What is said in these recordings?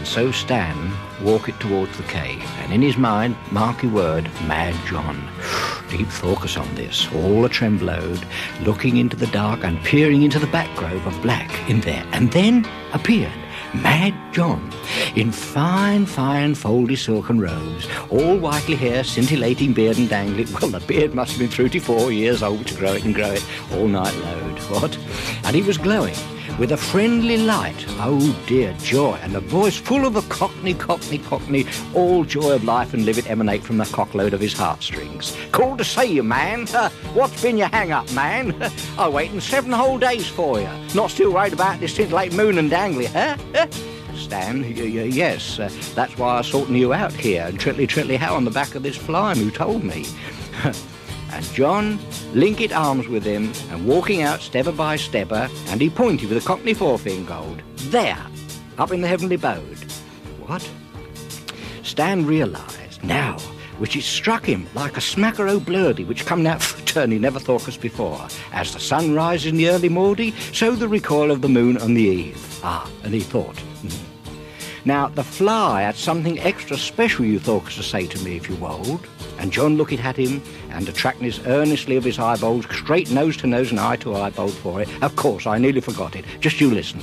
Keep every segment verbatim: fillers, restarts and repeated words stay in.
And so Stan walked it towards the cave, and in his mind, marky word, Mad John. Deep focus on this, all a-tremblowed, looking into the dark and peering into the back grove of black in there, and then appeared Mad John, in fine, fine, foldy silken robes, all whitely hair, scintillating beard and dangling. Well, the beard must have been thirty-four years old to grow it and grow it all night load. What? And he was glowing with a friendly light. Oh, dear joy. And a voice full of a cockney, cockney, cockney, all joy of life and live it emanate from the cockload of his heartstrings. Called to see you, man. Uh, what's been your hang-up, man? I waiting seven whole days for you. Not still worried about this scintillating moon and dangly, huh? Stan, y- y- yes, uh, that's why I'm sorting you out here, and Tritley Tritley how on the back of this fly who told me. And John linked arms with him, and walking out stepper by stepper, and he pointed with a cockney forefinger gold. There, up in the heavenly abode. What? Stan realised now, which it struck him like a smacker o' blurdy which come out for a turn he never thought us before. As the sun rises in the early mordy, so the recoil of the moon on the eve. Ah, and he thought, mm. Now, the fly had something extra special you thought to say to me if you wold. And John looked at him, and attracting us earnestly of his eyeballs, straight nose to nose and eye to eyeball for it. Of course, I nearly forgot it. Just you listen.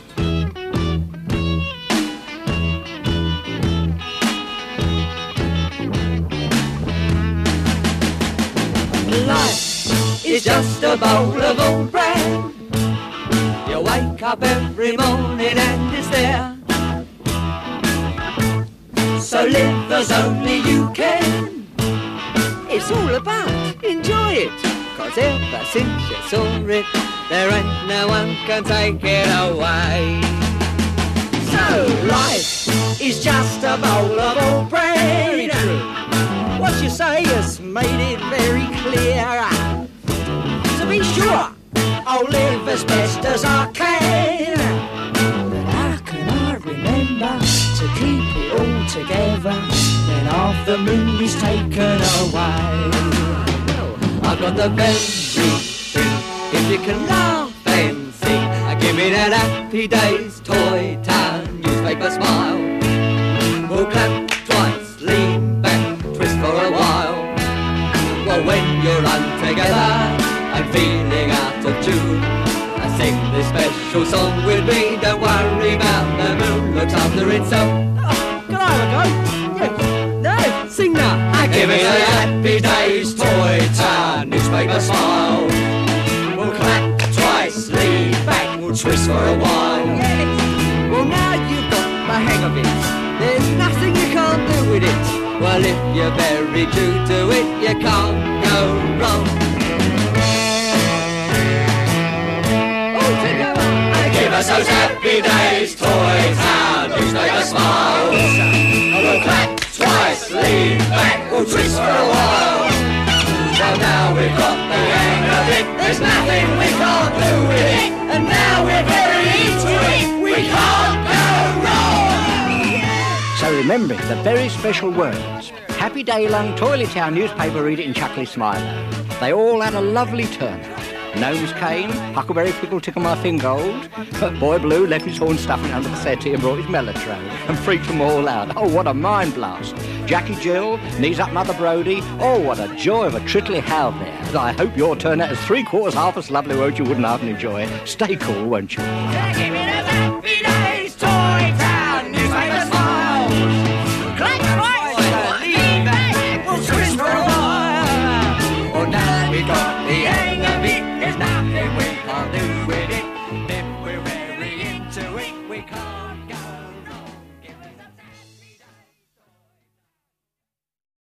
Life is just a bowl of old bread. You wake up every morning and it's there. So live as only you can. It's all about enjoy it, 'cause ever since you saw it, there ain't no one can take it away. So life is just a bowl of old bread. What you say has made it very clear. So be sure I'll live as best as I can. But how can I remember to keep it all together when half the moon is taken away? I've got the very thing, if you can laugh and sing. I give it an Happy Days Toy Town newspaper smile. We'll clap twice, lean back, twist for a while. Well, when you're untogether and feeling out of tune, I sing this special song with me. Don't worry about the moon, looks after itself. Oh, can I have a go? Yes. No, sing now. I give it a Happy Days Toy Town newspaper smile. We'll clap twice, lean back, we'll twist for a while. Yes. Well, now you've got the hang of it. There's nothing you can't do with it. Well, if you're very true to it, you can't go wrong. Give us those Happy Days Toy Town newspaper smiles. We'll clap twice, lean back, we'll twist for a while. Well, now we've got the hang of it, there's nothing we can't do with it. And now we're very into it, we can't go wrong. So remember it, the very special words. Happy day long, Toilet Town newspaper reader and Chuckly Smiler. They all had a lovely turnout. Gnomes came, Huckleberry Pickle tickled my finger gold, but Boy Blue left his horn stuffing under the settee and brought his mellotron and freaked them all out. Oh, what a mind blast. Jackie Jill, knees up Mother Brodie. Oh, what a joy of a trittly howl there. And I hope your turnout is three quarters half as lovely, won't you? Wouldn't I enjoy it? Stay cool, won't you?